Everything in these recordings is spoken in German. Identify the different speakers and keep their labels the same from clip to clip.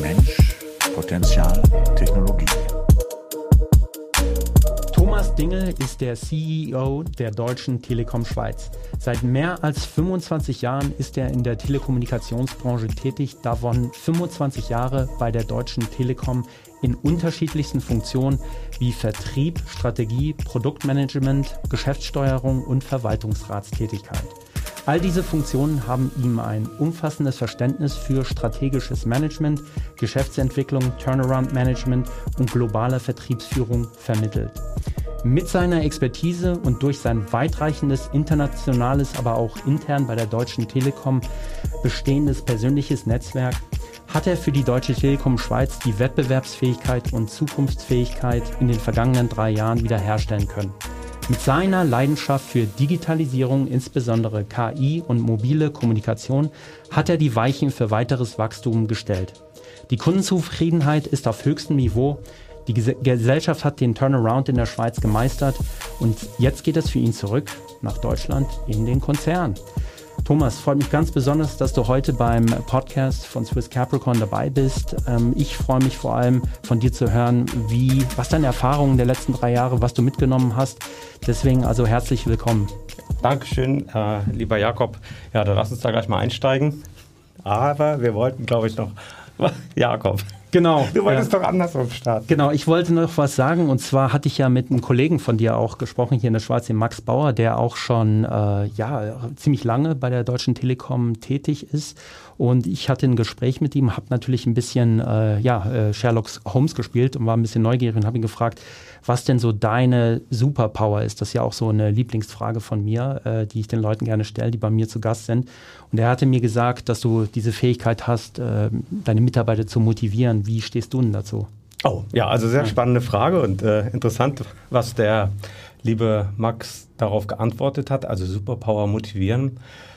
Speaker 1: Mensch, Potenzial, Technologie.
Speaker 2: Thomas Dingel ist der CEO der Deutschen Telekom Schweiz. Seit mehr als 25 Jahren ist er in der Telekommunikationsbranche tätig, davon 25 Jahre bei der Deutschen Telekom in unterschiedlichsten Funktionen wie Vertrieb, Strategie, Produktmanagement, Geschäftssteuerung und Verwaltungsratstätigkeit. All diese Funktionen haben ihm ein umfassendes Verständnis für strategisches Management, Geschäftsentwicklung, Turnaround-Management und globale Vertriebsführung vermittelt. Mit seiner Expertise und durch sein weitreichendes internationales, aber auch intern bei der Deutschen Telekom bestehendes persönliches Netzwerk hat er für die Deutsche Telekom Schweiz die Wettbewerbsfähigkeit und Zukunftsfähigkeit in den vergangenen 3 Jahren wiederherstellen können. Mit seiner Leidenschaft für Digitalisierung, insbesondere KI und mobile Kommunikation, hat er die Weichen für weiteres Wachstum gestellt. Die Kundenzufriedenheit ist auf höchstem Niveau. Die Gesellschaft hat den Turnaround in der Schweiz gemeistert und jetzt geht es für ihn zurück nach Deutschland in den Konzern. Thomas, freut mich ganz besonders, dass du heute beim Podcast von Swiss Capricorn dabei bist. Ich freue mich vor allem von dir zu hören, was deine Erfahrungen der letzten 3 Jahre, was du mitgenommen hast. Deswegen also herzlich willkommen.
Speaker 3: Dankeschön, lieber Jakob. Ja, dann lass uns da gleich mal einsteigen. Aber wir wollten, glaube ich, noch... Jakob.
Speaker 2: Genau.
Speaker 3: Du wolltest doch andersrum starten.
Speaker 2: Genau, ich wollte noch was sagen und zwar hatte ich ja mit einem Kollegen von dir auch gesprochen hier in der Schweiz, den Max Bauer, der auch schon ziemlich lange bei der Deutschen Telekom tätig ist und ich hatte ein Gespräch mit ihm, habe natürlich ein bisschen Sherlock Holmes gespielt und war ein bisschen neugierig und habe ihn gefragt, was denn so deine Superpower ist. Das ist ja auch so eine Lieblingsfrage von mir, die ich den Leuten gerne stelle, die bei mir zu Gast sind. Und er hatte mir gesagt, dass du diese Fähigkeit hast, deine Mitarbeiter zu motivieren. Wie stehst du denn dazu?
Speaker 3: Oh, ja, also sehr spannende Frage und interessant, was der liebe Max darauf geantwortet hat. Also Superpower motivieren.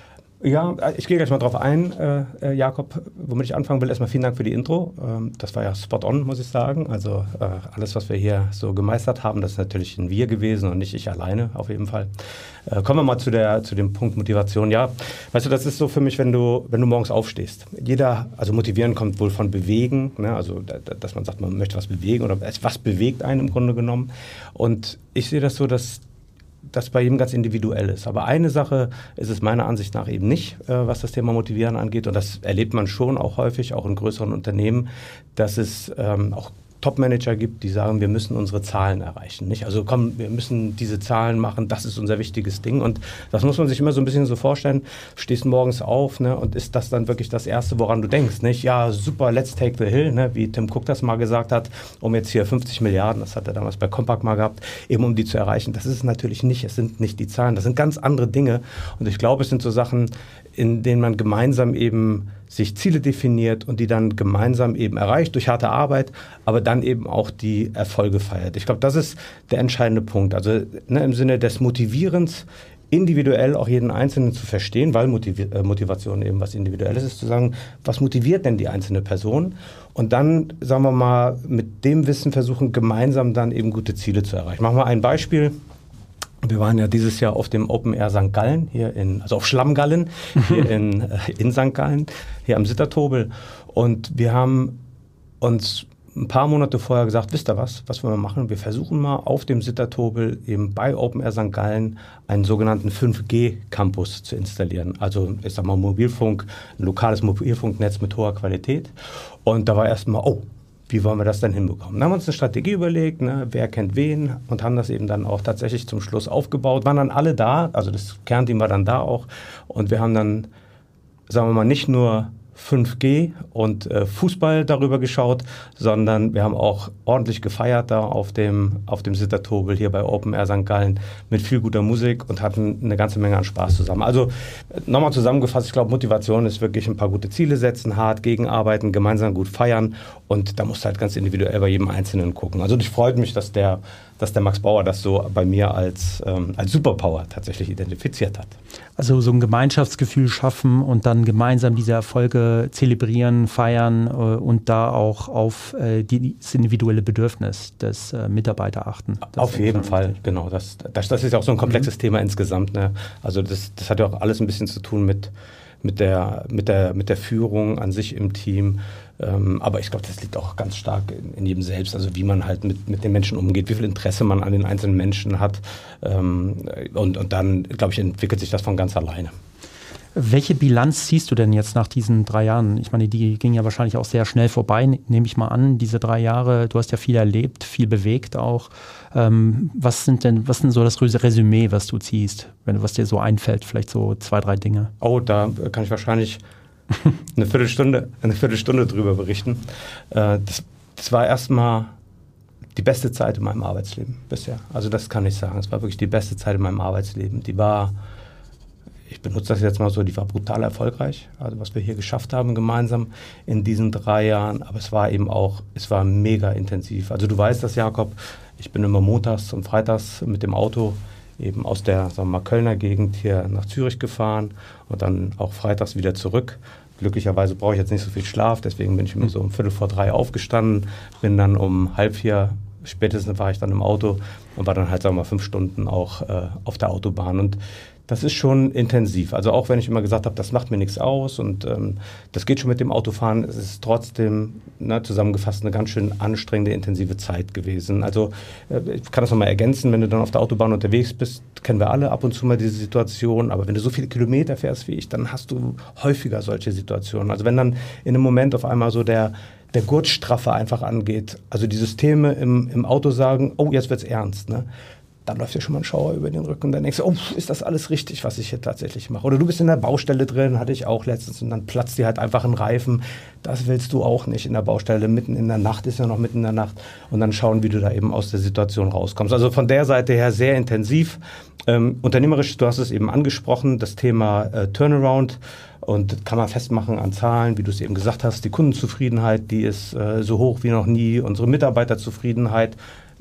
Speaker 3: Ja, ich gehe gleich mal drauf ein, Jakob, womit ich anfangen will. Erstmal vielen Dank für die Intro. Das war ja spot on, muss ich sagen. Also alles, was wir hier so gemeistert haben, das ist natürlich ein Wir gewesen und nicht ich alleine, auf jeden Fall. Kommen wir mal zu dem Punkt Motivation. Ja, weißt du, das ist so für mich, wenn du morgens aufstehst. Also motivieren kommt wohl von bewegen, ne? Also dass man sagt, man möchte was bewegen oder was bewegt einen im Grunde genommen. Und ich sehe das so, dass das bei jedem ganz individuell ist. Aber eine Sache ist es meiner Ansicht nach eben nicht, was das Thema Motivieren angeht. Und das erlebt man schon auch häufig, auch in größeren Unternehmen, dass es auch Top-Manager gibt, die sagen, wir müssen unsere Zahlen erreichen. Nicht? Also komm, wir müssen diese Zahlen machen, das ist unser wichtiges Ding. Und das muss man sich immer so ein bisschen so vorstellen. Du stehst morgens auf, ne, und ist das dann wirklich das Erste, woran du denkst? Nicht? Ja, super, let's take the hill, ne, wie Tim Cook das mal gesagt hat, um jetzt hier 50 Milliarden, das hat er damals bei Compaq mal gehabt, eben um die zu erreichen. Das ist es natürlich nicht. Es sind nicht die Zahlen, das sind ganz andere Dinge. Und ich glaube, es sind so Sachen, in denen man gemeinsam eben sich Ziele definiert und die dann gemeinsam eben erreicht durch harte Arbeit, aber dann eben auch die Erfolge feiert. Ich glaube, das ist der entscheidende Punkt. Also im Sinne des Motivierens, individuell auch jeden Einzelnen zu verstehen, weil Motivation eben was Individuelles ist, zu sagen, was motiviert denn die einzelne Person? Und dann, sagen wir mal, mit dem Wissen versuchen, gemeinsam dann eben gute Ziele zu erreichen. Machen wir ein Beispiel. Wir waren ja dieses Jahr auf dem Open Air St. Gallen, also auf Schlammgallen, hier in St. Gallen, hier am Sittertobel. Und wir haben uns ein paar Monate vorher gesagt, wisst ihr was wollen wir machen? Wir versuchen mal auf dem Sittertobel eben bei Open Air St. Gallen einen sogenannten 5G-Campus zu installieren. Also ich sag mal Mobilfunk, ein lokales Mobilfunknetz mit hoher Qualität. Und da war erstmal, wie wollen wir das denn hinbekommen? Dann haben wir uns eine Strategie überlegt, ne, wer kennt wen und haben das eben dann auch tatsächlich zum Schluss aufgebaut. Waren dann alle da, also das Kernteam war dann da auch und wir haben dann, sagen wir mal, nicht nur 5G und Fußball darüber geschaut, sondern wir haben auch ordentlich gefeiert da auf dem Sittertobel hier bei Open Air St. Gallen mit viel guter Musik und hatten eine ganze Menge an Spaß zusammen. Also nochmal zusammengefasst, ich glaube, Motivation ist wirklich ein paar gute Ziele setzen, hart gegenarbeiten, gemeinsam gut feiern und da musst du halt ganz individuell bei jedem Einzelnen gucken. Also das freut mich, dass der Max Bauer das so bei mir als Superpower tatsächlich identifiziert hat.
Speaker 2: Also so ein Gemeinschaftsgefühl schaffen und dann gemeinsam diese Erfolge zelebrieren, feiern und da auch auf das individuelle Bedürfnis des Mitarbeiters achten.
Speaker 3: Auf jeden Fall, genau. Das ist ja auch so ein komplexes Thema insgesamt. Ne? Also das hat ja auch alles ein bisschen zu tun mit mit der Führung an sich im Team. Aber ich glaube, das liegt auch ganz stark in jedem selbst, also wie man halt mit den Menschen umgeht, wie viel Interesse man an den einzelnen Menschen hat. Und dann, glaube ich, entwickelt sich das von ganz alleine.
Speaker 2: Welche Bilanz ziehst du denn jetzt nach diesen 3 Jahren? Ich meine, die ging ja wahrscheinlich auch sehr schnell vorbei, nehme ich mal an, diese 3 Jahre. Du hast ja viel erlebt, viel bewegt auch. Was sind so das Resümee, was du ziehst, was dir so einfällt? Vielleicht so 2, 3 Dinge.
Speaker 3: Oh, da kann ich wahrscheinlich eine Viertelstunde drüber berichten. Das war erstmal die beste Zeit in meinem Arbeitsleben bisher. Also das kann ich sagen. Es war wirklich die beste Zeit in meinem Arbeitsleben. Ich benutze das jetzt mal so, die war brutal erfolgreich, also was wir hier geschafft haben gemeinsam in diesen 3 Jahren, aber es war mega intensiv. Also du weißt das, Jakob, ich bin immer montags und freitags mit dem Auto eben aus der, sagen wir mal, Kölner Gegend hier nach Zürich gefahren und dann auch freitags wieder zurück. Glücklicherweise brauche ich jetzt nicht so viel Schlaf, deswegen bin ich immer so um 3:15 aufgestanden, bin dann um 3:30, spätestens war ich dann im Auto und war dann halt, sagen wir mal, 5 Stunden auch auf der Autobahn. Und das ist schon intensiv. Also auch wenn ich immer gesagt habe, das macht mir nichts aus und das geht schon mit dem Autofahren, es ist trotzdem zusammengefasst eine ganz schön anstrengende, intensive Zeit gewesen. Also ich kann das nochmal ergänzen, wenn du dann auf der Autobahn unterwegs bist, kennen wir alle ab und zu mal diese Situation, aber wenn du so viele Kilometer fährst wie ich, dann hast du häufiger solche Situationen. Also wenn dann in einem Moment auf einmal so der Gurtstraffer einfach angeht, also die Systeme im Auto sagen, oh, jetzt wird's ernst, ne? Dann läuft dir schon mal ein Schauer über den Rücken und dann denkst du, oh, ist das alles richtig, was ich hier tatsächlich mache? Oder du bist in der Baustelle drin, hatte ich auch letztens, und dann platzt dir halt einfach ein Reifen. Das willst du auch nicht in der Baustelle, mitten in der Nacht, ist ja noch mitten in der Nacht. Und dann schauen, wie du da eben aus der Situation rauskommst. Also von der Seite her sehr intensiv. Unternehmerisch, du hast es eben angesprochen, das Thema Turnaround. Und kann man festmachen an Zahlen, wie du es eben gesagt hast, die Kundenzufriedenheit, die ist so hoch wie noch nie. Unsere Mitarbeiterzufriedenheit,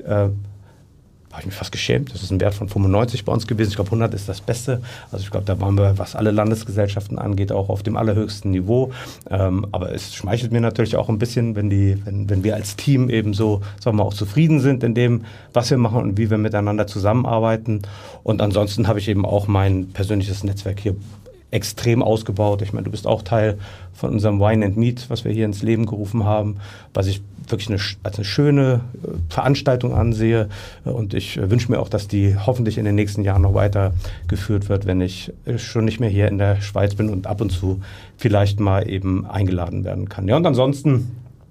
Speaker 3: habe ich mich fast geschämt. Das ist ein Wert von 95 bei uns gewesen. Ich glaube, 100 ist das Beste. Also ich glaube, da waren wir, was alle Landesgesellschaften angeht, auch auf dem allerhöchsten Niveau. Aber es schmeichelt mir natürlich auch ein bisschen, wenn wir als Team eben so, sagen wir mal, auch zufrieden sind in dem, was wir machen und wie wir miteinander zusammenarbeiten. Und ansonsten habe ich eben auch mein persönliches Netzwerk hier extrem ausgebaut. Ich meine, du bist auch Teil von unserem Wine and Meet, was wir hier ins Leben gerufen haben, was ich wirklich als eine schöne Veranstaltung ansehe. Und ich wünsche mir auch, dass die hoffentlich in den nächsten Jahren noch weitergeführt wird, wenn ich schon nicht mehr hier in der Schweiz bin und ab und zu vielleicht mal eben eingeladen werden kann. Ja, und ansonsten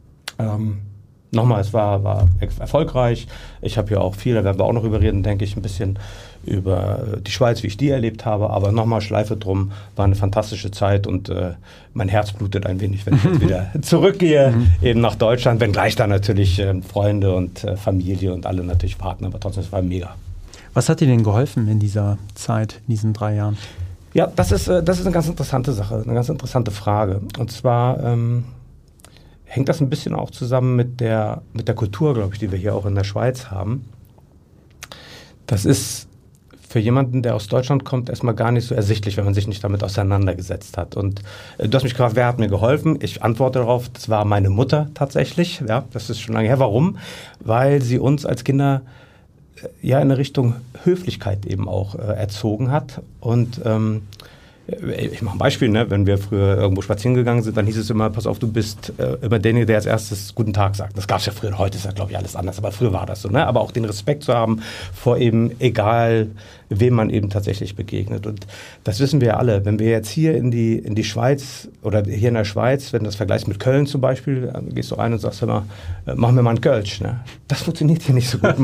Speaker 3: nochmal, es war erfolgreich. Ich habe hier auch viel, da werden wir auch noch überreden, denke ich, ein bisschen über die Schweiz, wie ich die erlebt habe. Aber nochmal Schleife drum, war eine fantastische Zeit und mein Herz blutet ein wenig, wenn ich jetzt wieder zurückgehe, eben nach Deutschland. Wenngleich da natürlich Freunde und Familie und alle natürlich Partner, aber trotzdem, es war mega.
Speaker 2: Was hat dir denn geholfen in dieser Zeit, in diesen 3 Jahren?
Speaker 3: Ja, das ist eine ganz interessante Sache, eine ganz interessante Frage. Und zwar hängt das ein bisschen auch zusammen mit der Kultur, glaube ich, die wir hier auch in der Schweiz haben. Das ist für jemanden, der aus Deutschland kommt, erstmal gar nicht so ersichtlich, wenn man sich nicht damit auseinandergesetzt hat. Und du hast mich gefragt, wer hat mir geholfen? Ich antworte darauf, das war meine Mutter tatsächlich. Ja, das ist schon lange her. Warum? Weil sie uns als Kinder ja in eine Richtung Höflichkeit eben auch erzogen hat. Und ich mache ein Beispiel, ne? Wenn wir früher irgendwo spazieren gegangen sind, dann hieß es immer, pass auf, du bist immer derjenige, der als erstes Guten Tag sagt. Das gab es ja früher, heute ist ja, glaube ich, alles anders, aber früher war das so. Ne? Aber auch den Respekt zu haben vor eben, egal wem man eben tatsächlich begegnet. Und das wissen wir ja alle. Wenn wir jetzt hier in die Schweiz oder hier in der Schweiz, wenn du das vergleichst mit Köln zum Beispiel, dann gehst du rein und sagst immer, mach mir mal einen Kölsch. Ne? Das funktioniert hier nicht so gut.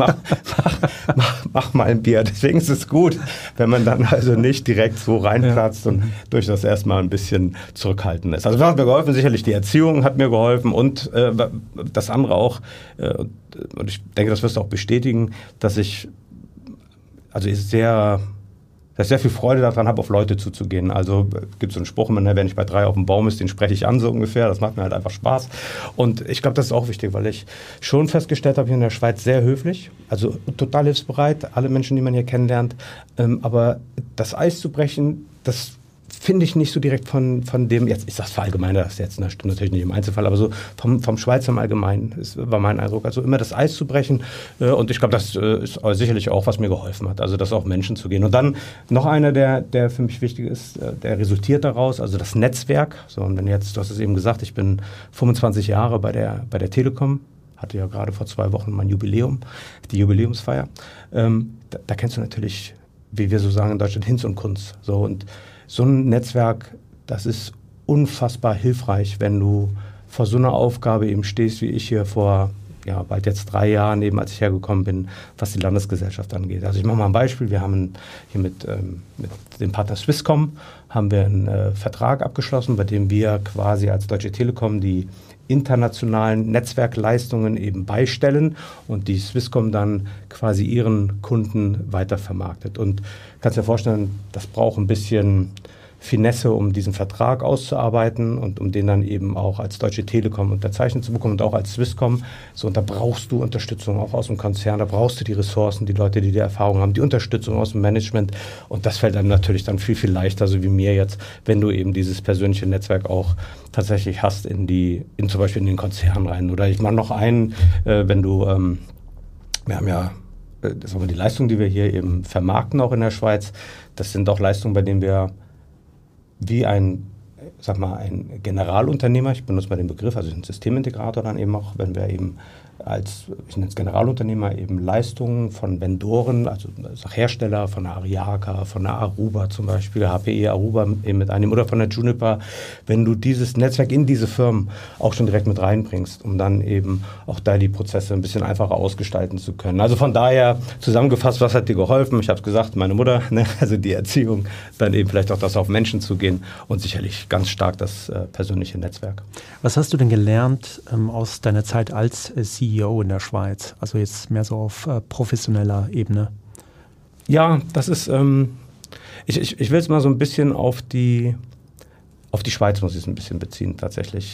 Speaker 3: Mach mal ein Bier. Deswegen ist es gut, wenn man dann also nicht direkt so reinplatzt und durchaus erstmal ein bisschen zurückhaltend ist. Also das hat mir geholfen, sicherlich die Erziehung hat mir geholfen und das andere auch, und ich denke, das wirst du auch bestätigen, dass ich sehr viel Freude daran habe, auf Leute zuzugehen. Also gibt es so einen Spruch, wenn ich bei 3 auf dem Baum ist, den spreche ich an, so ungefähr. Das macht mir halt einfach Spaß. Und ich glaube, das ist auch wichtig, weil ich schon festgestellt habe, hier in der Schweiz sehr höflich, also total hilfsbereit, alle Menschen, die man hier kennenlernt. Aber das Eis zu brechen, das finde ich nicht so direkt von dem, jetzt ist das verallgemeinert, das jetzt, stimmt natürlich nicht im Einzelfall, aber so vom Schweizer im Allgemeinen war mein Eindruck. Also immer das Eis zu brechen und ich glaube, das ist sicherlich auch, was mir geholfen hat, also das auf Menschen zu gehen. Und dann noch einer, der für mich wichtig ist, der resultiert daraus, also das Netzwerk. So, und wenn jetzt, du hast es eben gesagt, ich bin 25 Jahre bei der Telekom, hatte ja gerade vor 2 Wochen mein Jubiläum, die Jubiläumsfeier. Da kennst du natürlich, wie wir so sagen in Deutschland, Hinz und Kunz. So, und so ein Netzwerk, das ist unfassbar hilfreich, wenn du vor so einer Aufgabe eben stehst, wie ich hier vor bald jetzt 3 Jahren, eben als ich hergekommen bin, was die Landesgesellschaft angeht. Also ich mache mal ein Beispiel. Wir haben hier mit dem Partner Swisscom haben wir einen Vertrag abgeschlossen, bei dem wir quasi als Deutsche Telekom die internationalen Netzwerkleistungen eben beistellen und die Swisscom dann quasi ihren Kunden weitervermarktet. Und kannst dir vorstellen, das braucht ein bisschen Finesse, um diesen Vertrag auszuarbeiten und um den dann eben auch als Deutsche Telekom unterzeichnet zu bekommen und auch als Swisscom. So, und da brauchst du Unterstützung auch aus dem Konzern, da brauchst du die Ressourcen, die Leute, die Erfahrung haben, die Unterstützung aus dem Management. Und das fällt dann natürlich dann viel, viel leichter, so wie mir jetzt, wenn du eben dieses persönliche Netzwerk auch tatsächlich hast zum Beispiel in den Konzern rein. Oder ich mache noch einen, wenn du, wir haben ja, das sind die Leistungen, die wir hier eben vermarkten, auch in der Schweiz. Das sind auch Leistungen, bei denen wir wie ein Generalunternehmer, ich benutze mal den Begriff, also ein Systemintegrator dann eben auch, wenn wir eben ich nenne es Generalunternehmer, eben Leistungen von Vendoren, also Hersteller von der Ariaka, von der Aruba zum Beispiel, HPE Aruba eben mit einem oder von der Juniper, wenn du dieses Netzwerk in diese Firmen auch schon direkt mit reinbringst, um dann eben auch da die Prozesse ein bisschen einfacher ausgestalten zu können. Also von daher zusammengefasst, was hat dir geholfen? Ich habe es gesagt, meine Mutter, also die Erziehung, dann eben vielleicht auch das auf Menschen zu gehen und sicherlich ganz stark das persönliche Netzwerk.
Speaker 2: Was hast du denn gelernt aus deiner Zeit als CEO in der Schweiz? Also jetzt mehr so auf professioneller Ebene.
Speaker 3: Ja, das ist, ich will es mal so ein bisschen auf die Schweiz muss ich es ein bisschen beziehen tatsächlich.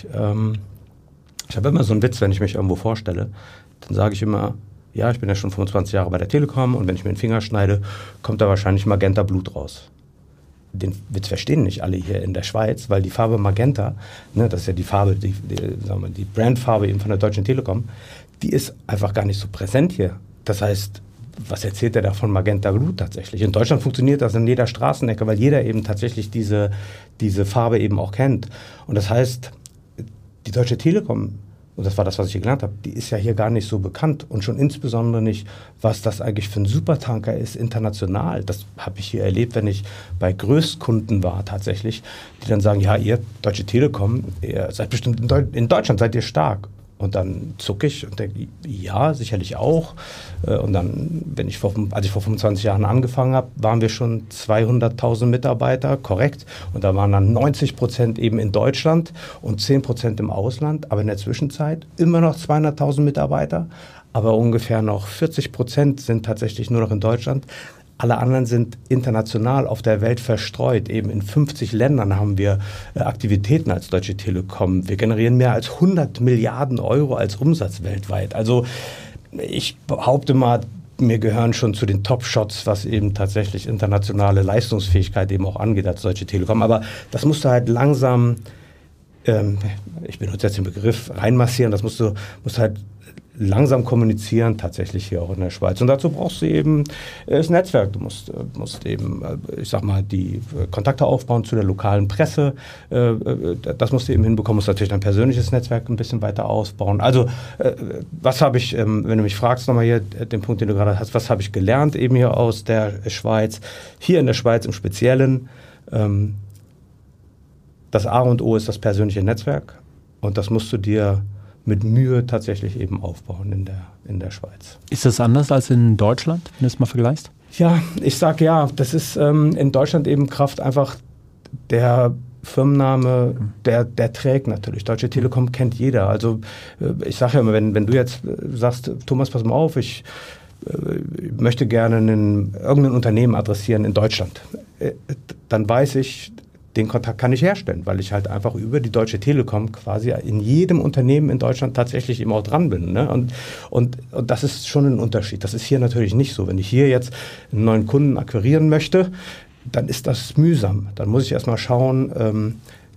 Speaker 3: Ich habe immer so einen Witz, wenn ich mich irgendwo vorstelle, dann sage ich immer, ja, ich bin ja schon 25 Jahre bei der Telekom und wenn ich mir den Finger schneide, kommt da wahrscheinlich Magenta Blut raus. Den Witz verstehen nicht alle hier in der Schweiz, weil die Farbe Magenta, das ist ja die Farbe, die Brandfarbe eben von der Deutschen Telekom, die ist einfach gar nicht so präsent hier. Das heißt, was erzählt er da von Magenta Blut tatsächlich? In Deutschland funktioniert das in jeder Straßenecke, weil jeder eben tatsächlich diese Farbe eben auch kennt. Und das heißt, die Deutsche Telekom, und das war das, was ich hier gelernt habe, die ist ja hier gar nicht so bekannt und schon insbesondere nicht, was das eigentlich für ein Supertanker ist international. Das habe ich hier erlebt, wenn ich bei Größkunden war tatsächlich, die dann sagen, ja, ihr Deutsche Telekom, ihr seid bestimmt in Deutschland seid ihr stark. Und dann zucke ich und denke, ja, sicherlich auch. Und dann, als ich vor 25 Jahren angefangen habe, waren wir schon 200.000 Mitarbeiter, korrekt. Und da waren dann 90% eben in Deutschland und 10% im Ausland. Aber in der Zwischenzeit immer noch 200.000 Mitarbeiter. Aber ungefähr noch 40% sind tatsächlich nur noch in Deutschland. Alle anderen sind international auf der Welt verstreut. Eben in 50 Ländern haben wir Aktivitäten als Deutsche Telekom. Wir generieren mehr als 100 Milliarden Euro als Umsatz weltweit. Also ich behaupte mal, wir gehören schon zu den Top-Shots, was eben tatsächlich internationale Leistungsfähigkeit eben auch angeht als Deutsche Telekom. Aber das musst du halt langsam, ich benutze jetzt den Begriff, reinmassieren. Das musst du halt langsam kommunizieren, tatsächlich hier auch in der Schweiz. Und dazu brauchst du eben das Netzwerk. Du musst eben, ich sag mal, die Kontakte aufbauen zu der lokalen Presse. Das musst du eben hinbekommen. Musst natürlich dein persönliches Netzwerk ein bisschen weiter ausbauen. Also, was habe ich, wenn du mich fragst, nochmal hier den Punkt, den du gerade hast, was habe ich gelernt eben hier aus der Schweiz? Hier in der Schweiz im Speziellen, das A und O ist das persönliche Netzwerk. Und das musst du dir mit Mühe tatsächlich eben aufbauen in der Schweiz.
Speaker 2: Ist das anders als in Deutschland, wenn du es mal vergleichst?
Speaker 3: Ja, ich sage ja, das ist in Deutschland eben Kraft einfach der Firmenname, der trägt natürlich. Deutsche Telekom kennt jeder. Also ich sage ja immer, wenn du jetzt sagst, Thomas, pass mal auf, ich möchte gerne irgendein Unternehmen adressieren in Deutschland, dann weiß ich, den Kontakt kann ich herstellen, weil ich halt einfach über die Deutsche Telekom quasi in jedem Unternehmen in Deutschland tatsächlich eben auch dran bin. Ne? Und das ist schon ein Unterschied. Das ist hier natürlich nicht so. Wenn ich hier jetzt einen neuen Kunden akquirieren möchte, dann ist das mühsam. Dann muss ich erstmal schauen,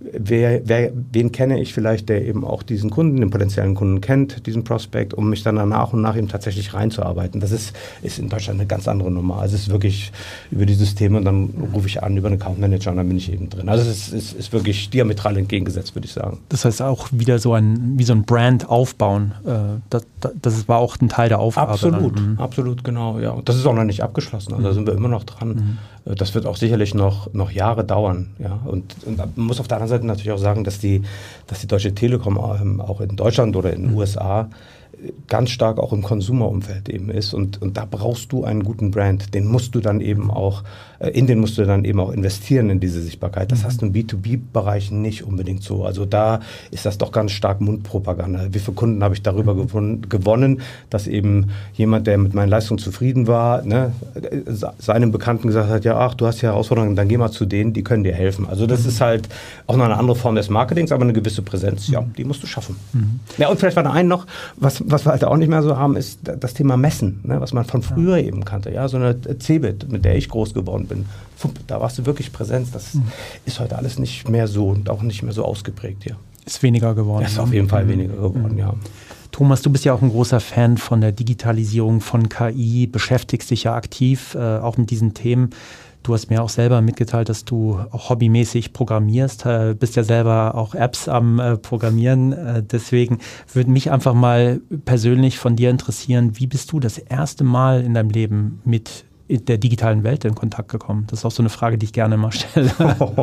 Speaker 3: wen kenne ich vielleicht, der eben auch diesen Kunden, den potenziellen Kunden kennt, diesen Prospect, um mich dann nach und nach eben tatsächlich reinzuarbeiten. Das ist in Deutschland eine ganz andere Nummer. Also es ist wirklich über die Systeme und dann rufe ich an über einen Account Manager und dann bin ich eben drin. Also es ist wirklich diametral entgegengesetzt, würde ich sagen.
Speaker 2: Das heißt auch wieder wie so ein Brand aufbauen. Das war auch ein Teil der Aufgabe.
Speaker 3: Absolut, genau. Ja. Und das ist auch noch nicht abgeschlossen. Also da sind wir immer noch dran. Das wird auch sicherlich noch Jahre dauern. Ja. Und man muss auf der anderen Seite natürlich auch sagen, dass die Deutsche Telekom auch in Deutschland oder in den USA ganz stark auch im Konsumerumfeld eben ist und da brauchst du einen guten Brand, in den musst du dann eben auch investieren in diese Sichtbarkeit. Das hast du im B2B-Bereich nicht unbedingt so. Also da ist das doch ganz stark Mundpropaganda. Wie viele Kunden habe ich darüber gewonnen, dass eben jemand, der mit meinen Leistungen zufrieden war, ne, seinem Bekannten gesagt hat, ja, ach, du hast hier Herausforderungen, dann geh mal zu denen, die können dir helfen. Also das ist halt auch noch eine andere Form des Marketings, aber eine gewisse Präsenz, ja, die musst du schaffen. Ja, und vielleicht war da noch, was wir halt auch nicht mehr so haben, ist das Thema Messen, ne, was man von früher eben kannte. Ja, so eine CeBIT, mit der ich groß geworden bin. Da warst du wirklich Präsenz. Das ist heute alles nicht mehr so und auch nicht mehr so ausgeprägt hier.
Speaker 2: Ist weniger geworden.
Speaker 3: Ist auf jeden Fall weniger geworden, ja.
Speaker 2: Thomas, du bist ja auch ein großer Fan von der Digitalisierung, von KI, beschäftigst dich ja aktiv auch mit diesen Themen. Du hast mir auch selber mitgeteilt, dass du auch hobbymäßig programmierst, bist ja selber auch Apps am Programmieren. Deswegen würde mich einfach mal persönlich von dir interessieren, wie bist du das erste Mal in deinem Leben mit der digitalen Welt in Kontakt gekommen? Das ist auch so eine Frage, die ich gerne mal stelle.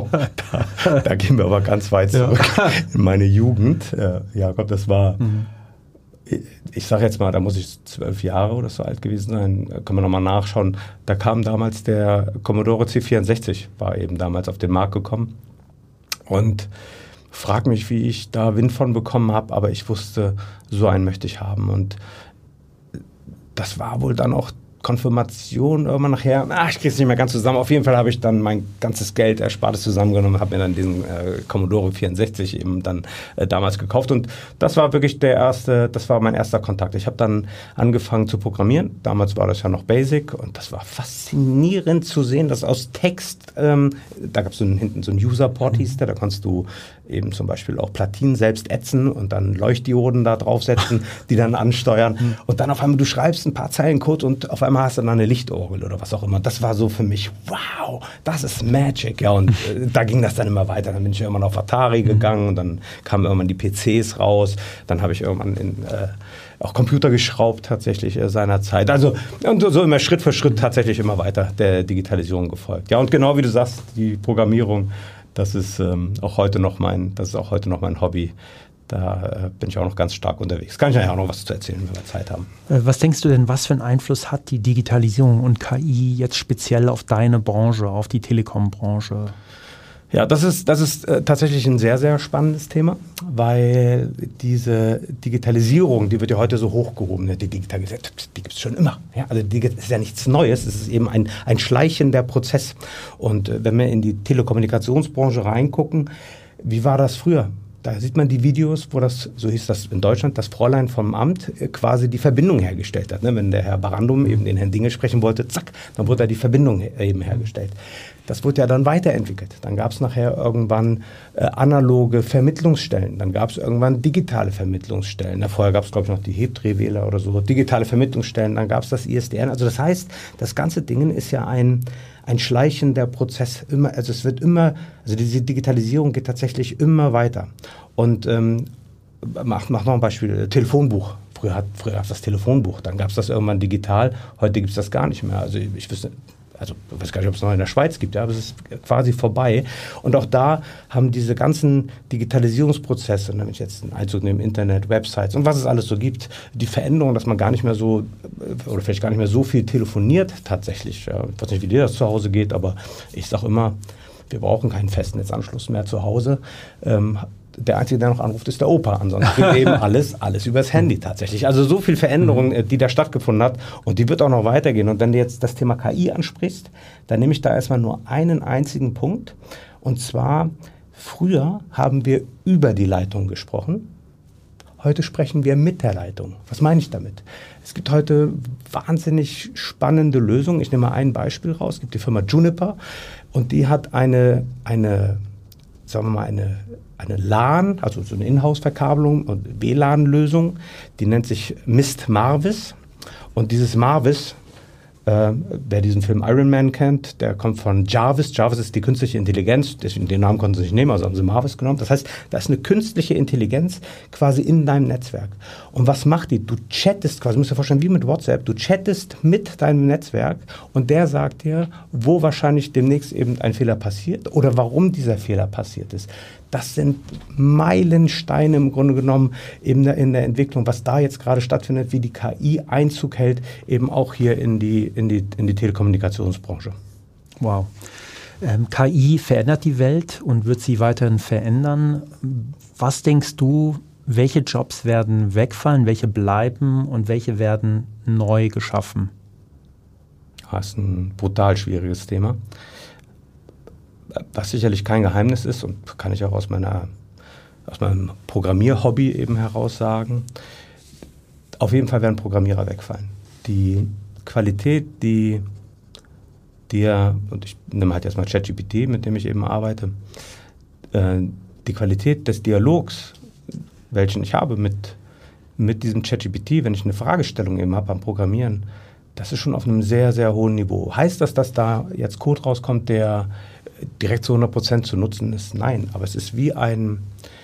Speaker 3: Da gehen wir aber ganz weit zurück in meine Jugend. Jakob, das war... Ich sage jetzt mal, da muss ich 12 Jahre oder so alt gewesen sein, können wir nochmal nachschauen. Da kam damals der Commodore C64, war eben damals auf den Markt gekommen. Und frag mich, wie ich da Wind von bekommen habe, aber ich wusste, so einen möchte ich haben. Und das war wohl dann auch Konfirmation irgendwann nachher, ich kriege es nicht mehr ganz zusammen. Auf jeden Fall habe ich dann mein ganzes Geld, Erspartes zusammengenommen und habe mir dann diesen Commodore 64 eben dann damals gekauft. Und das war wirklich das war mein erster Kontakt. Ich habe dann angefangen zu programmieren. Damals war das ja noch Basic und das war faszinierend zu sehen, dass aus Text, da gab es hinten so ein User-Port, hieß der, da konntest du eben zum Beispiel auch Platinen selbst ätzen und dann Leuchtdioden da draufsetzen, die dann ansteuern. Und dann auf einmal, du schreibst ein paar Zeilen Code und auf einmal hast du dann eine Lichtorgel oder was auch immer. Das war so für mich, wow, das ist Magic. Ja, und da ging das dann immer weiter. Dann bin ich irgendwann auf Atari gegangen und dann kamen irgendwann die PCs raus. Dann habe ich irgendwann auch Computer geschraubt tatsächlich seinerzeit. Also und so immer Schritt für Schritt tatsächlich immer weiter der Digitalisierung gefolgt. Ja, und genau wie du sagst, die Programmierung, das ist auch heute noch mein Hobby. Da bin ich auch noch ganz stark unterwegs. Kann ich ja auch noch was zu erzählen, wenn wir Zeit haben.
Speaker 2: Was denkst du denn, was für einen Einfluss hat die Digitalisierung und KI jetzt speziell auf deine Branche, auf die Telekom-Branche?
Speaker 3: Ja, das ist tatsächlich ein sehr, sehr spannendes Thema, weil diese Digitalisierung, die wird ja heute so hochgehoben. Die Digitalisierung, die gibt es schon immer. Ja, also das ist ja nichts Neues, es ist eben ein schleichender Prozess. Und wenn wir in die Telekommunikationsbranche reingucken, wie war das früher? Da sieht man die Videos, wo so hieß das in Deutschland, das Fräulein vom Amt quasi die Verbindung hergestellt hat. Ne? Wenn der Herr Barandum eben den Herrn Dinge sprechen wollte, zack, dann wurde da die Verbindung eben hergestellt. Das wurde ja dann weiterentwickelt. Dann gab es nachher irgendwann analoge Vermittlungsstellen. Dann gab es irgendwann digitale Vermittlungsstellen. Vorher gab es, glaube ich, noch die Hebdrehwähler oder so. Digitale Vermittlungsstellen, dann gab es das ISDN. Also das heißt, das ganze Ding ist ja ein schleichender Prozess. Also diese Digitalisierung geht tatsächlich immer weiter. Und mach noch ein Beispiel, Telefonbuch. Früher gab es das Telefonbuch, dann gab es das irgendwann digital. Heute gibt es das gar nicht mehr. Also ich weiß gar nicht, ob es noch in der Schweiz gibt, ja, aber es ist quasi vorbei. Und auch da haben diese ganzen Digitalisierungsprozesse, wenn ich jetzt einen Einzug nehme, Internet, Websites und was es alles so gibt, die Veränderung, dass man gar nicht mehr so, oder vielleicht gar nicht mehr so viel telefoniert tatsächlich. Ja. Ich weiß nicht, wie dir das zu Hause geht, aber ich sage immer, wir brauchen keinen Festnetzanschluss mehr zu Hause. Der Einzige, der noch anruft, ist der Opa. Ansonsten wird eben alles übers Handy tatsächlich. Also so viel Veränderung, die da stattgefunden hat und die wird auch noch weitergehen. Und wenn du jetzt das Thema KI ansprichst, dann nehme ich da erstmal nur einen einzigen Punkt. Und zwar, früher haben wir über die Leitung gesprochen. Heute sprechen wir mit der Leitung. Was meine ich damit? Es gibt heute wahnsinnig spannende Lösungen. Ich nehme mal ein Beispiel raus. Es gibt die Firma Juniper. Und die hat eine sagen wir mal, eine LAN, also so eine Inhouse-Verkabelung und WLAN-Lösung, die nennt sich Mist Marvis. Und dieses Marvis, wer diesen Film Iron Man kennt, der kommt von Jarvis. Jarvis ist die künstliche Intelligenz, den Namen konnten sie nicht nehmen, also haben sie Marvis genommen. Das heißt, da ist eine künstliche Intelligenz quasi in deinem Netzwerk. Und was macht die? Du chattest quasi, du musst dir vorstellen, wie mit WhatsApp, du chattest mit deinem Netzwerk und der sagt dir, wo wahrscheinlich demnächst eben ein Fehler passiert oder warum dieser Fehler passiert ist. Das sind Meilensteine im Grunde genommen eben in der Entwicklung, was da jetzt gerade stattfindet, wie die KI Einzug hält, eben auch hier in die Telekommunikationsbranche.
Speaker 2: Wow. KI verändert die Welt und wird sie weiterhin verändern. Was denkst du, welche Jobs werden wegfallen, welche bleiben und welche werden neu geschaffen?
Speaker 3: Das ist ein brutal schwieriges Thema. Was sicherlich kein Geheimnis ist und kann ich auch aus meinem Programmierhobby eben heraus sagen, auf jeden Fall werden Programmierer wegfallen. Die Qualität, und ich nehme halt jetzt mal ChatGPT, mit dem ich eben arbeite, die Qualität des Dialogs, welchen ich habe mit diesem ChatGPT, wenn ich eine Fragestellung eben habe beim Programmieren, das ist schon auf einem sehr, sehr hohen Niveau. Heißt das, dass da jetzt Code rauskommt, der direkt zu 100% zu nutzen ist? Nein, aber es ist wie ein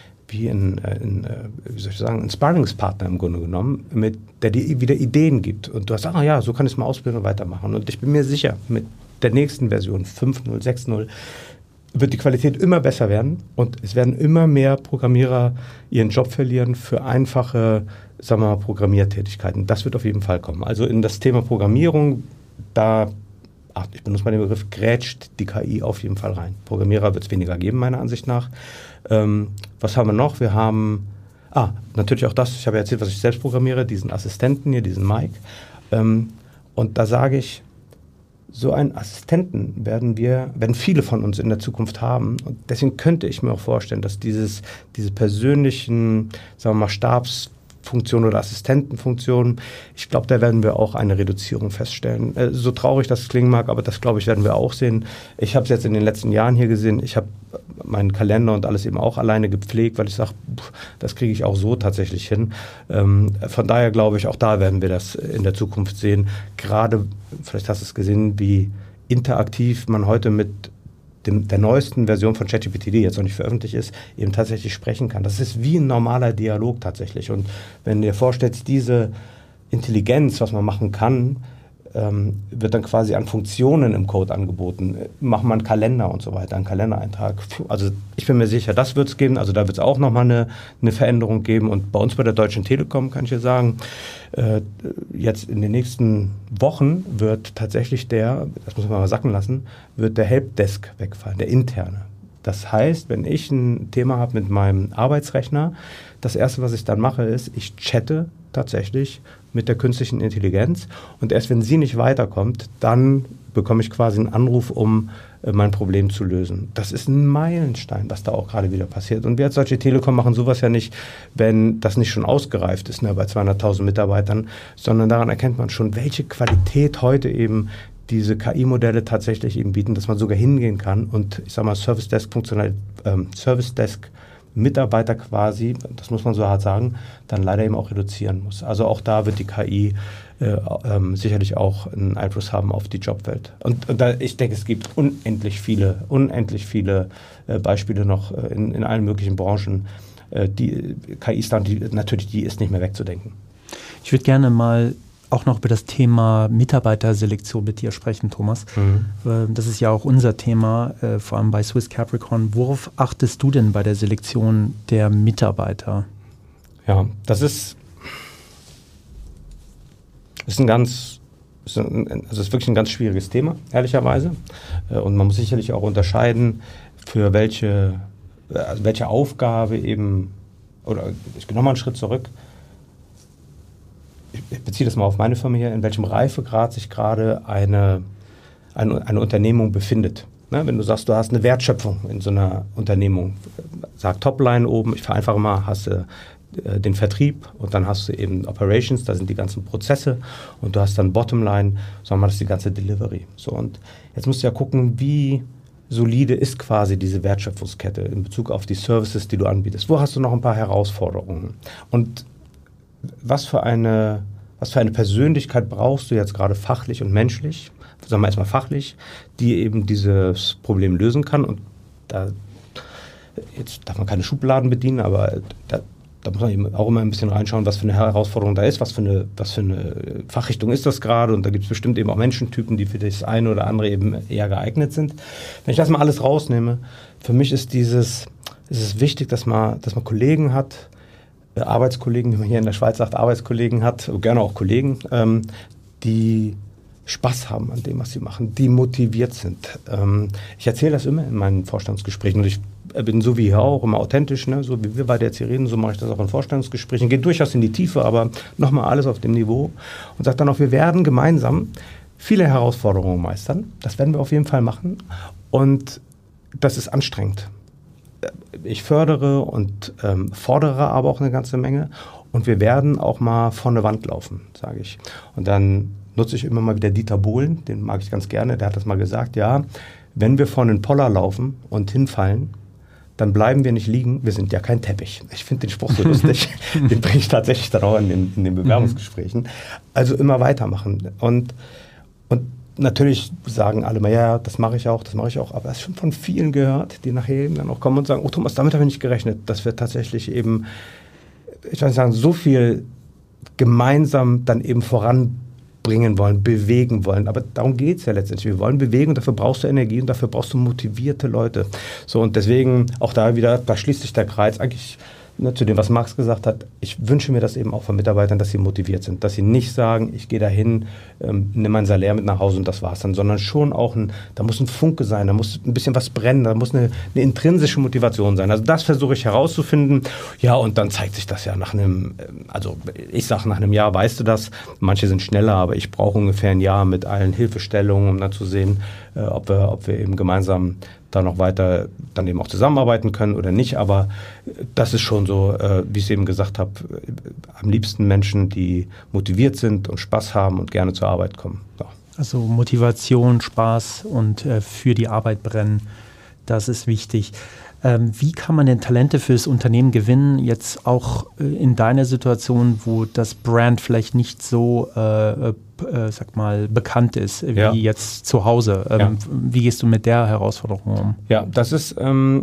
Speaker 3: Sparringspartner im Grunde genommen, der dir wieder Ideen gibt. Und du hast, so kann ich es mal ausprobieren und weitermachen. Und ich bin mir sicher, mit der nächsten Version 5.0, 6.0 wird die Qualität immer besser werden und es werden immer mehr Programmierer ihren Job verlieren für einfache, sagen wir mal, Programmiertätigkeiten. Das wird auf jeden Fall kommen. Also in das Thema Programmierung, ich benutze mal den Begriff, grätscht die KI auf jeden Fall rein. Programmierer wird es weniger geben, meiner Ansicht nach. Was haben wir noch? Wir haben, natürlich auch das, ich habe ja erzählt, was ich selbst programmiere, diesen Assistenten hier, diesen Mike. Und da sage ich, so einen Assistenten werden viele von uns in der Zukunft haben. Und deswegen könnte ich mir auch vorstellen, dass diese persönlichen, sagen wir mal, Stabsfunktionen oder Assistentenfunktionen, ich glaube, da werden wir auch eine Reduzierung feststellen. So traurig das klingen mag, aber das, glaube ich, werden wir auch sehen. Ich habe es jetzt in den letzten Jahren hier gesehen. Ich habe meinen Kalender und alles eben auch alleine gepflegt, weil ich sage, das kriege ich auch so tatsächlich hin. Von daher glaube ich, auch da werden wir das in der Zukunft sehen. Gerade, vielleicht hast du es gesehen, wie interaktiv man heute mit der neuesten Version von ChatGPT, die jetzt noch nicht veröffentlicht ist, eben tatsächlich sprechen kann. Das ist wie ein normaler Dialog tatsächlich. Und wenn du dir vorstellst, diese Intelligenz, was man machen kann, wird dann quasi an Funktionen im Code angeboten. Machen wir einen Kalender und so weiter, einen Kalendereintrag. Also ich bin mir sicher, das wird es geben. Also da wird es auch nochmal eine Veränderung geben. Und bei uns bei der Deutschen Telekom kann ich dir sagen, jetzt in den nächsten Wochen wird tatsächlich das muss man mal sacken lassen, wird der Helpdesk wegfallen, der interne. Das heißt, wenn ich ein Thema habe mit meinem Arbeitsrechner, das Erste, was ich dann mache, ist, ich chatte tatsächlich mit der künstlichen Intelligenz und erst wenn sie nicht weiterkommt, dann bekomme ich quasi einen Anruf, um mein Problem zu lösen. Das ist ein Meilenstein, was da auch gerade wieder passiert. Und wir als Deutsche Telekom machen sowas ja nicht, wenn das nicht schon ausgereift ist, bei 200.000 Mitarbeitern, sondern daran erkennt man schon, welche Qualität heute eben diese KI-Modelle tatsächlich eben bieten, dass man sogar hingehen kann und, ich sag mal, Service-Desk-Mitarbeiter quasi, das muss man so hart sagen, dann leider eben auch reduzieren muss. Also auch da wird die KI sicherlich auch einen Einfluss haben auf die Jobwelt. Und ich denke, es gibt unendlich viele Beispiele noch in allen möglichen Branchen. Die KI-Stand, die ist nicht mehr wegzudenken.
Speaker 2: Ich würde gerne mal auch noch über das Thema Mitarbeiterselektion mit dir sprechen, Thomas. Das ist ja auch unser Thema, vor allem bei Swiss Capricorn. Worauf achtest du denn bei der Selektion der Mitarbeiter?
Speaker 3: Ja, das ist wirklich ein ganz schwieriges Thema, ehrlicherweise. Und man muss sicherlich auch unterscheiden, für welche Aufgabe eben, oder ich gehe nochmal einen Schritt zurück. Ich beziehe das mal auf meine Firma hier, in welchem Reifegrad sich gerade eine Unternehmung befindet. Ne? Wenn du sagst, du hast eine Wertschöpfung in so einer Unternehmung, sag Topline oben, ich vereinfache mal, hast du den Vertrieb und dann hast du eben Operations, da sind die ganzen Prozesse und du hast dann Bottomline, sagen wir mal, das ist die ganze Delivery. So, und jetzt musst du ja gucken, wie solide ist quasi diese Wertschöpfungskette in Bezug auf die Services, die du anbietest? Wo hast du noch ein paar Herausforderungen? Und was für eine Persönlichkeit brauchst du jetzt gerade fachlich und menschlich, sagen wir erstmal fachlich, die eben dieses Problem lösen kann? Und jetzt darf man keine Schubladen bedienen, aber da muss man eben auch immer ein bisschen reinschauen, was für eine Herausforderung da ist, was für eine Fachrichtung ist das gerade. Und da gibt es bestimmt eben auch Menschentypen, die für das eine oder andere eben eher geeignet sind. Wenn ich das mal alles rausnehme, für mich ist es wichtig, dass man Kollegen hat, Arbeitskollegen, wie man hier in der Schweiz sagt, Arbeitskollegen hat, gerne auch Kollegen, die Spaß haben an dem, was sie machen, die motiviert sind. Ich erzähle das immer in meinen Vorstandsgesprächen und ich bin so wie hier auch immer authentisch, ne? So wie wir beide jetzt hier reden, so mache ich das auch in Vorstandsgesprächen. Geht durchaus in die Tiefe, aber nochmal alles auf dem Niveau und sage dann auch, wir werden gemeinsam viele Herausforderungen meistern. Das werden wir auf jeden Fall machen und das ist anstrengend. Ich fördere und fordere aber auch eine ganze Menge und wir werden auch mal vor eine Wand laufen, sage ich. Und dann nutze ich immer mal wieder Dieter Bohlen, den mag ich ganz gerne, der hat das mal gesagt, ja, wenn wir vor einen Poller laufen und hinfallen, dann bleiben wir nicht liegen, wir sind ja kein Teppich. Ich finde den Spruch so lustig, den bringe ich tatsächlich dann auch in den Bewerbungsgesprächen. Also immer weitermachen. Und natürlich sagen alle mal, ja, das mache ich auch, aber es ist schon von vielen gehört, die nachher eben dann auch kommen und sagen, oh Thomas, damit habe ich nicht gerechnet, dass wir tatsächlich eben, ich weiß nicht sagen, so viel gemeinsam dann eben voranbringen wollen, bewegen wollen. Aber darum geht es ja letztendlich. Wir wollen bewegen und dafür brauchst du Energie und dafür brauchst du motivierte Leute. So, und deswegen auch da wieder, da schließt sich der Kreis eigentlich, ne, zu dem, was Max gesagt hat. Ich wünsche mir das eben auch von Mitarbeitern, dass sie motiviert sind, dass sie nicht sagen, ich gehe dahin, nehme mein Salär mit nach Hause und das war's dann, sondern schon auch da muss ein Funke sein, da muss ein bisschen was brennen, da muss eine intrinsische Motivation sein. Also das versuche ich herauszufinden. Ja, und dann zeigt sich das ja nach ich sage nach einem Jahr, weißt du das, manche sind schneller, aber ich brauche ungefähr ein Jahr mit allen Hilfestellungen, um dann zu sehen, ob wir eben gemeinsam da noch weiter dann eben auch zusammenarbeiten können oder nicht. Aber das ist schon so, wie ich es eben gesagt habe, am liebsten Menschen, die motiviert sind und Spaß haben und gerne zur Arbeit kommen. Ja.
Speaker 2: Also Motivation, Spaß und für die Arbeit brennen, das ist wichtig. Wie kann man denn Talente fürs Unternehmen gewinnen, jetzt auch in deiner Situation, wo das Brand vielleicht nicht so, sag mal, bekannt ist, wie jetzt zu Hause? Wie gehst du mit der Herausforderung um?
Speaker 3: Ja, das ist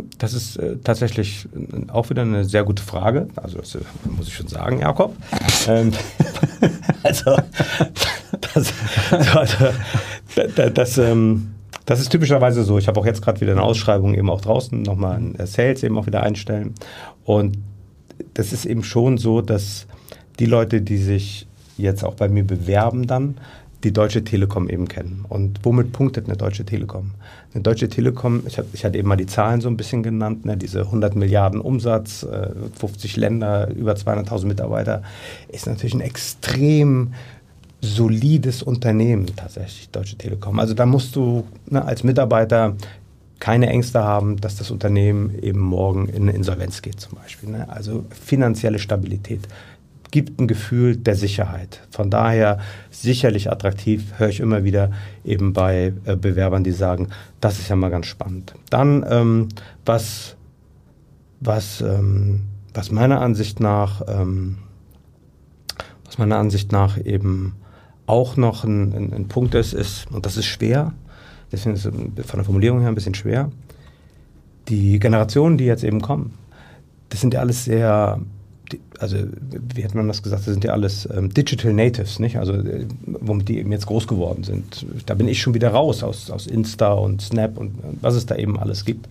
Speaker 3: tatsächlich auch wieder eine sehr gute Frage. Also das muss ich schon sagen, Jakob. Das ist typischerweise so. Ich habe auch jetzt gerade wieder eine Ausschreibung eben auch draußen, nochmal ein Sales eben auch wieder einstellen. Und das ist eben schon so, dass die Leute, die sich jetzt auch bei mir bewerben dann, die Deutsche Telekom eben kennen. Und womit punktet eine Deutsche Telekom? Eine Deutsche Telekom, ich hatte eben mal die Zahlen so ein bisschen genannt, ne, diese 100 Milliarden Umsatz, 50 Länder, über 200.000 Mitarbeiter, ist natürlich ein extrem solides Unternehmen tatsächlich, Deutsche Telekom. Also da musst du als Mitarbeiter keine Ängste haben, dass das Unternehmen eben morgen in Insolvenz geht zum Beispiel. Ne? Also finanzielle Stabilität gibt ein Gefühl der Sicherheit. Von daher sicherlich attraktiv, höre ich immer wieder eben bei Bewerbern, die sagen, das ist ja mal ganz spannend. Dann, was meiner Ansicht nach eben auch noch ein Punkt ist, und das ist schwer, deswegen ist es von der Formulierung her ein bisschen schwer, die Generationen, die jetzt eben kommen, das sind ja alles sehr, also wie hat man das gesagt, das sind ja alles Digital Natives, nicht? Also womit die eben jetzt groß geworden sind. Da bin ich schon wieder raus aus Insta und Snap und was es da eben alles gibt.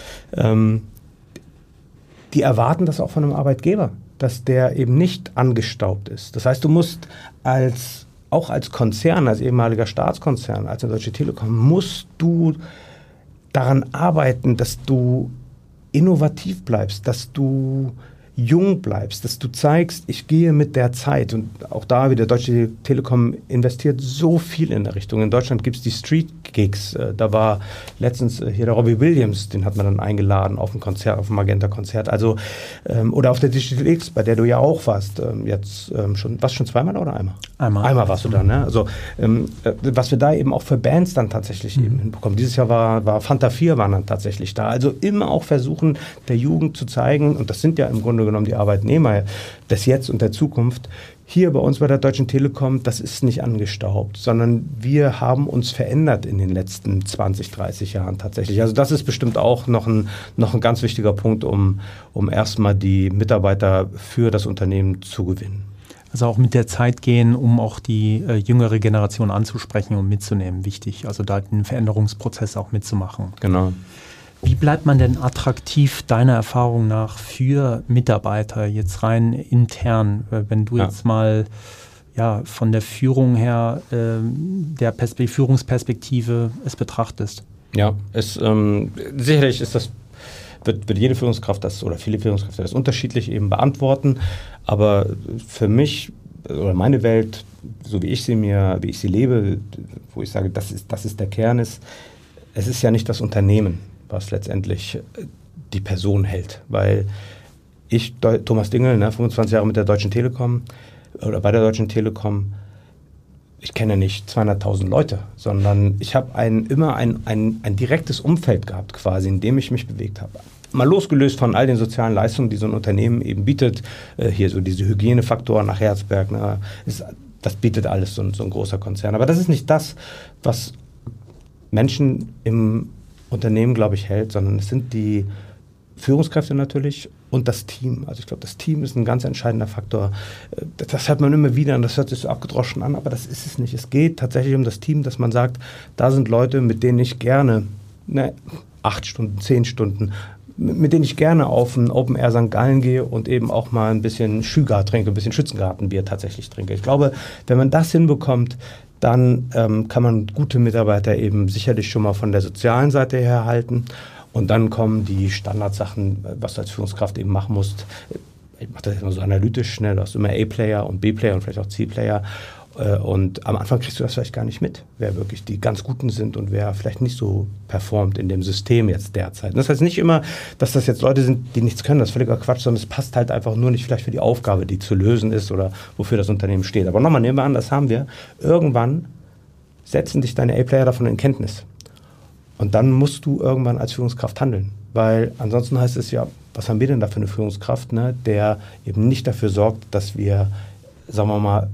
Speaker 3: Die erwarten das auch von einem Arbeitgeber, dass der eben nicht angestaubt ist. Das heißt, du musst auch als Konzern, als ehemaliger Staatskonzern, als eine Deutsche Telekom, musst du daran arbeiten, dass du innovativ bleibst, dass du jung bleibst, dass du zeigst, ich gehe mit der Zeit. Und auch da wieder, Deutsche Telekom investiert so viel in der Richtung. In Deutschland gibt es die Street Gigs. Da war letztens hier der Robbie Williams, den hat man dann eingeladen auf ein Konzert, auf ein Magenta-Konzert. Also, oder auf der Digital X, bei der du ja auch warst. Warst du schon zweimal oder einmal? Einmal warst du da, ne? Also, was wir da eben auch für Bands dann tatsächlich eben hinbekommen. Dieses Jahr war Fanta 4 waren dann tatsächlich da. Also immer auch versuchen, der Jugend zu zeigen, und das sind ja im Grunde genommen die Arbeitnehmer des Jetzt und der Zukunft, hier bei uns bei der Deutschen Telekom, das ist nicht angestaubt, sondern wir haben uns verändert in den letzten 20, 30 Jahren tatsächlich. Also das ist bestimmt auch noch ein ganz wichtiger Punkt, um erstmal die Mitarbeiter für das Unternehmen zu gewinnen.
Speaker 2: Also auch mit der Zeit gehen, um auch die jüngere Generation anzusprechen und mitzunehmen, wichtig. Also da den Veränderungsprozess auch mitzumachen.
Speaker 3: Genau.
Speaker 2: Wie bleibt man denn attraktiv deiner Erfahrung nach für Mitarbeiter, jetzt rein intern, wenn du jetzt mal von der Führung her, der Führungsperspektive es betrachtest?
Speaker 3: Ja, sicherlich ist das, wird jede Führungskraft oder viele Führungskräfte das unterschiedlich eben beantworten, aber für mich oder meine Welt, so wie ich sie lebe, wo ich sage, das ist der Kern ist, es ist ja nicht das Unternehmen, was letztendlich die Person hält. Weil ich, Thomas Dingel, 25 Jahre mit der Deutschen Telekom oder bei der Deutschen Telekom, ich kenne nicht 200.000 Leute, sondern ich habe immer ein direktes Umfeld gehabt quasi, in dem ich mich bewegt habe. Mal losgelöst von all den sozialen Leistungen, die so ein Unternehmen eben bietet, hier so diese Hygienefaktoren nach Herzberg, das bietet alles so ein großer Konzern. Aber das ist nicht das, was Menschen im Unternehmen, glaube ich, hält, sondern es sind die Führungskräfte natürlich und das Team. Also ich glaube, das Team ist ein ganz entscheidender Faktor. Das hört man immer wieder und das hört sich so abgedroschen an, aber das ist es nicht. Es geht tatsächlich um das Team, dass man sagt, da sind Leute, mit denen ich gerne 8 Stunden, 10 Stunden, mit denen ich gerne auf ein Open Air St. Gallen gehe und eben auch mal ein bisschen Schügar trinke, ein bisschen Schützengartenbier tatsächlich trinke. Ich glaube, wenn man das hinbekommt, dann kann man gute Mitarbeiter eben sicherlich schon mal von der sozialen Seite her halten. Und dann kommen die Standardsachen, was du als Führungskraft eben machen musst. Ich mache das immer so analytisch schnell. Du hast immer A-Player und B-Player und vielleicht auch C-Player. Und am Anfang kriegst du das vielleicht gar nicht mit, wer wirklich die ganz Guten sind und wer vielleicht nicht so performt in dem System jetzt derzeit. Und das heißt nicht immer, dass das jetzt Leute sind, die nichts können, das ist völliger Quatsch, sondern es passt halt einfach nur nicht vielleicht für die Aufgabe, die zu lösen ist oder wofür das Unternehmen steht. Aber nochmal, nehmen wir an, das haben wir. Irgendwann setzen dich deine A-Player davon in Kenntnis. Und dann musst du irgendwann als Führungskraft handeln. Weil ansonsten heißt es ja, was haben wir denn da für eine Führungskraft, der eben nicht dafür sorgt, dass wir, sagen wir mal,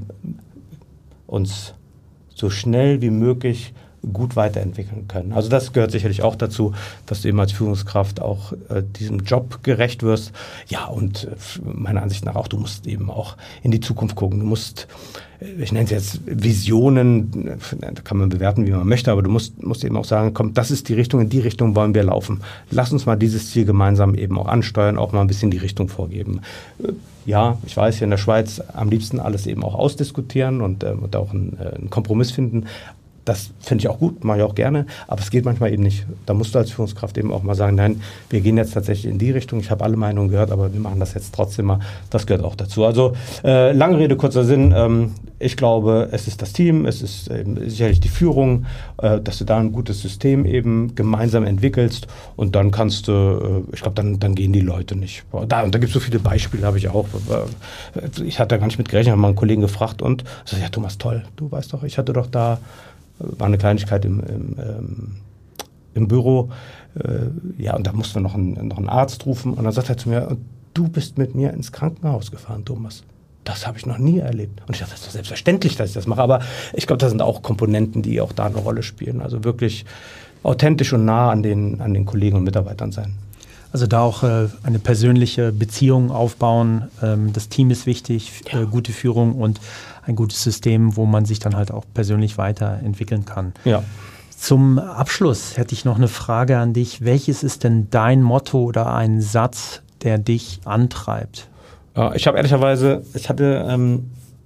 Speaker 3: uns so schnell wie möglich gut weiterentwickeln können. Also das gehört sicherlich auch dazu, dass du eben als Führungskraft auch diesem Job gerecht wirst. Ja, und meiner Ansicht nach auch, du musst eben auch in die Zukunft gucken. Du musst, ich nenne es jetzt Visionen, da kann man bewerten, wie man möchte, aber du musst eben auch sagen, komm, das ist die Richtung, in die Richtung wollen wir laufen. Lass uns mal dieses Ziel gemeinsam eben auch ansteuern, auch mal ein bisschen die Richtung vorgeben. Ja, ich weiß, hier in der Schweiz am liebsten alles eben auch ausdiskutieren und auch einen Kompromiss finden. Das finde ich auch gut, mache ich auch gerne, aber es geht manchmal eben nicht. Da musst du als Führungskraft eben auch mal sagen, nein, wir gehen jetzt tatsächlich in die Richtung, ich habe alle Meinungen gehört, aber wir machen das jetzt trotzdem mal. Das gehört auch dazu. Also lange Rede, kurzer Sinn. Ich glaube, es ist das Team, es ist sicherlich die Führung, dass du da ein gutes System eben gemeinsam entwickelst und dann kannst du, ich glaube, dann gehen die Leute nicht. Und da gibt es so viele Beispiele, habe ich auch. Ich hatte da gar nicht mit gerechnet, habe mal einen Kollegen gefragt und so, ja Thomas, toll, du weißt doch, ich hatte doch da, war eine Kleinigkeit im Büro, und da mussten wir noch einen Arzt rufen und dann sagt er zu mir, du bist mit mir ins Krankenhaus gefahren, Thomas. Das habe ich noch nie erlebt. Und ich dachte, das ist doch selbstverständlich, dass ich das mache, aber ich glaube, da sind auch Komponenten, die auch da eine Rolle spielen. Also wirklich authentisch und nah an den Kollegen und Mitarbeitern sein.
Speaker 2: Also da auch eine persönliche Beziehung aufbauen. Das Team ist wichtig, gute Führung und ein gutes System, wo man sich dann halt auch persönlich weiterentwickeln kann. Ja. Zum Abschluss hätte ich noch eine Frage an dich. Welches ist denn dein Motto oder ein Satz, der dich antreibt?
Speaker 3: Ich habe ehrlicherweise, ich habe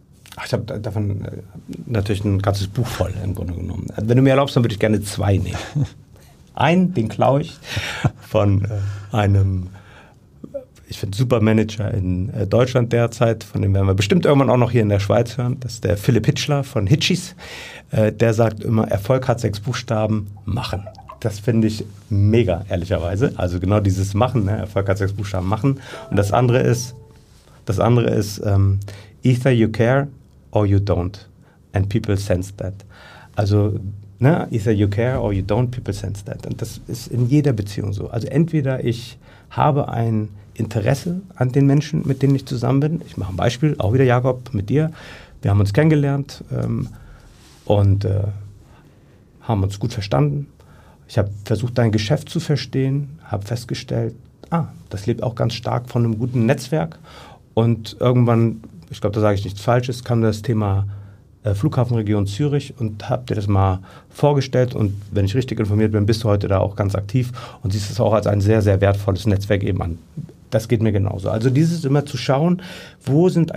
Speaker 3: davon natürlich ein ganzes Buch voll im Grunde genommen. Wenn du mir erlaubst, dann würde ich gerne 2 nehmen. Den klaue ich von einem, ich finde, Supermanager in Deutschland derzeit, von dem werden wir bestimmt irgendwann auch noch hier in der Schweiz hören. Das ist der Philipp Hitchler von Hitchis. Der sagt immer, Erfolg hat 6 Buchstaben, machen. Das finde ich mega, ehrlicherweise. Also genau dieses Machen, Erfolg hat 6 Buchstaben, machen. Und das andere ist, either you care or you don't. and people sense that. Also, ne, either you care or you don't, people sense that. Und das ist in jeder Beziehung so. Also entweder ich habe ein Interesse an den Menschen, mit denen ich zusammen bin. Ich mache ein Beispiel, auch wieder Jakob, mit dir. Wir haben uns kennengelernt und haben uns gut verstanden. Ich habe versucht, dein Geschäft zu verstehen, habe festgestellt, das lebt auch ganz stark von einem guten Netzwerk. Und irgendwann, ich glaube, da sage ich nichts Falsches, kam das Thema Flughafenregion Zürich und habe dir das mal vorgestellt. Und wenn ich richtig informiert bin, bist du heute da auch ganz aktiv und siehst es auch als ein sehr, sehr wertvolles Netzwerk eben an. Das geht mir genauso. Also dieses immer zu schauen, was sind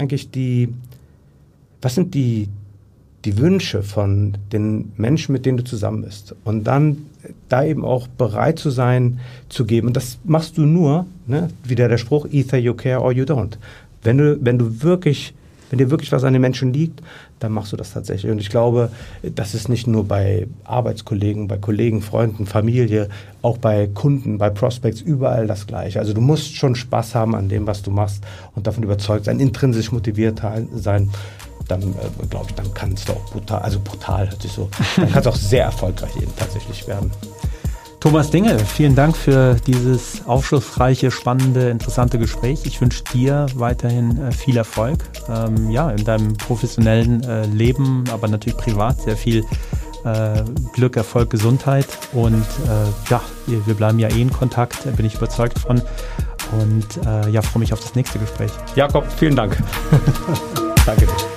Speaker 3: die Wünsche von den Menschen, mit denen du zusammen bist. Und dann da eben auch bereit zu sein, zu geben. Und das machst du nur, ne, wieder der Spruch, either you care or you don't. Wenn dir wirklich was an den Menschen liegt, dann machst du das tatsächlich. Und ich glaube, das ist nicht nur bei Arbeitskollegen, bei Kollegen, Freunden, Familie, auch bei Kunden, bei Prospects, überall das Gleiche. Also du musst schon Spaß haben an dem, was du machst und davon überzeugt sein, intrinsisch motiviert sein. Dann glaube ich, dann kannst du auch brutal hört sich so, dann kannst du auch sehr erfolgreich eben tatsächlich werden.
Speaker 2: Thomas Dinge, vielen Dank für dieses aufschlussreiche, spannende, interessante Gespräch. Ich wünsche dir weiterhin viel Erfolg, in deinem professionellen Leben, aber natürlich privat sehr viel Glück, Erfolg, Gesundheit und wir bleiben ja in Kontakt, bin ich überzeugt von und freue mich auf das nächste Gespräch.
Speaker 3: Jakob, vielen Dank. Danke dir.